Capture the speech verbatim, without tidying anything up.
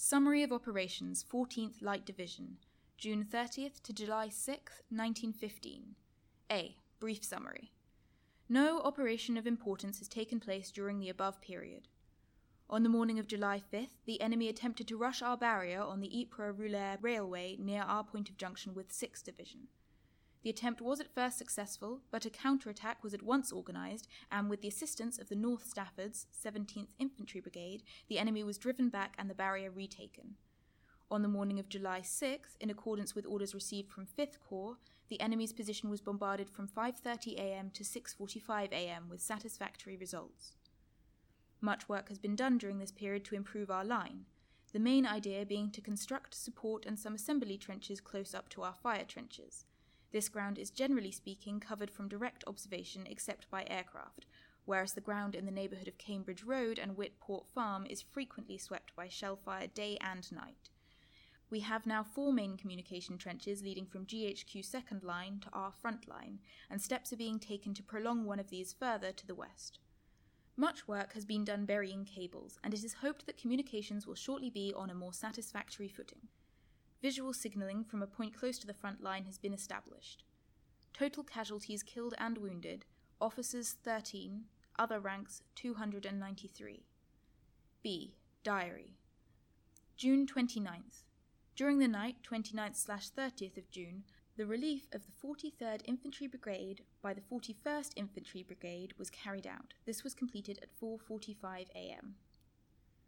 Summary of Operations, fourteenth Light Division, June thirtieth to July sixth, nineteen fifteen. A. Brief summary. No operation of importance has taken place during the above period. On the morning of July fifth, the enemy attempted to rush our barrier on the Ypres-Roulers railway near our point of junction with sixth Division. The attempt was at first successful, but a counter-attack was at once organised, and with the assistance of the North Staffords, seventeenth Infantry Brigade, the enemy was driven back and the barrier retaken. On the morning of July sixth, in accordance with orders received from fifth Corps, the enemy's position was bombarded from five thirty a.m. to six forty-five a.m. with satisfactory results. Much work has been done during this period to improve our line, the main idea being to construct, support and some assembly trenches close up to our fire trenches. This ground is generally speaking covered from direct observation except by aircraft, whereas the ground in the neighbourhood of Cambridge Road and Whitport Farm is frequently swept by shell fire day and night. We have now four main communication trenches leading from G H Q second line to our front line, and steps are being taken to prolong one of these further to the west. Much work has been done burying cables, and it is hoped that communications will shortly be on a more satisfactory footing. Visual signalling from a point close to the front line has been established. Total casualties killed and wounded, officers thirteen, other ranks two hundred ninety-three. B. Diary. June twenty-ninth. During the night, twenty-ninth to thirtieth of June, the relief of the forty-third Infantry Brigade by the forty-first Infantry Brigade was carried out. This was completed at four forty-five a.m.